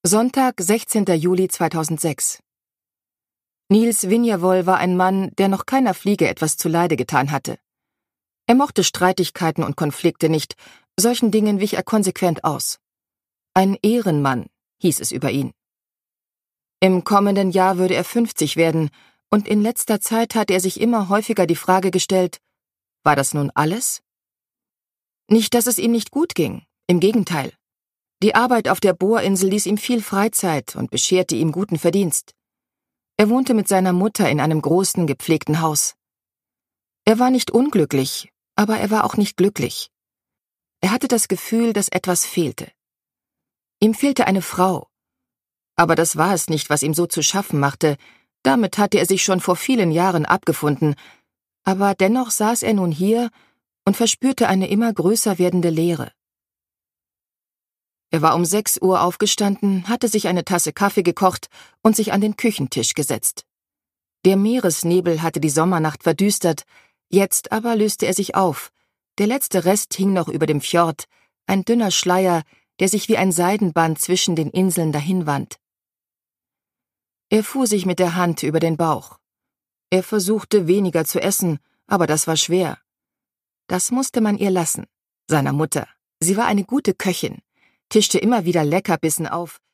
Sonntag, 16. Juli 2006. Niels Vinjervoll war ein Mann, der noch keiner Fliege etwas zuleide getan hatte. Er mochte Streitigkeiten und Konflikte nicht, solchen Dingen wich er konsequent aus. Ein Ehrenmann, hieß es über ihn. Im kommenden Jahr würde er 50 werden, und in letzter Zeit hatte er sich immer häufiger die Frage gestellt, war das nun alles? Nicht, dass es ihm nicht gut ging, im Gegenteil. Die Arbeit auf der Bohrinsel ließ ihm viel Freizeit und bescherte ihm guten Verdienst. Er wohnte mit seiner Mutter in einem großen, gepflegten Haus. Er war nicht unglücklich, aber er war auch nicht glücklich. Er hatte das Gefühl, dass etwas fehlte. Ihm fehlte eine Frau. Aber das war es nicht, was ihm so zu schaffen machte, damit hatte er sich schon vor vielen Jahren abgefunden, aber dennoch saß er nun hier und verspürte eine immer größer werdende Leere. Er war um 6 Uhr aufgestanden, hatte sich eine Tasse Kaffee gekocht und sich an den Küchentisch gesetzt. Der Meeresnebel hatte die Sommernacht verdüstert, jetzt aber löste er sich auf. Der letzte Rest hing noch über dem Fjord, ein dünner Schleier, der sich wie ein Seidenband zwischen den Inseln dahinwand. Er fuhr sich mit der Hand über den Bauch. Er versuchte, weniger zu essen, aber das war schwer. Das musste man ihr lassen, seiner Mutter. Sie war eine gute Köchin, tischte immer wieder Leckerbissen auf,